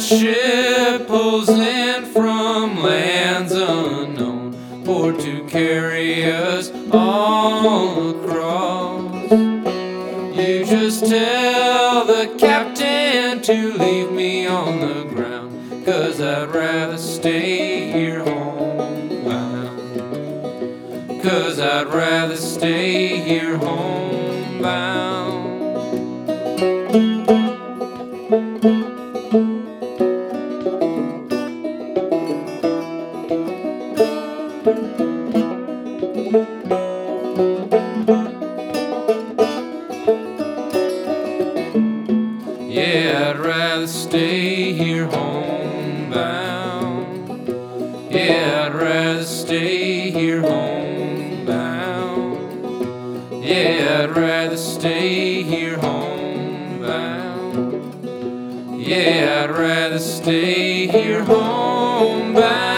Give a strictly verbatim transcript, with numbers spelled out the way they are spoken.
ship pulls in from lands unknown for to carry us all across. You just tell the captain to leave me on the ground, 'cause I'd rather stay here homebound. 'Cause I'd rather stay here homebound. Yeah, I'd rather stay here homebound. Yeah, I'd rather stay here homebound. Yeah, I'd rather stay here homebound. Yeah, I'd rather stay here homebound.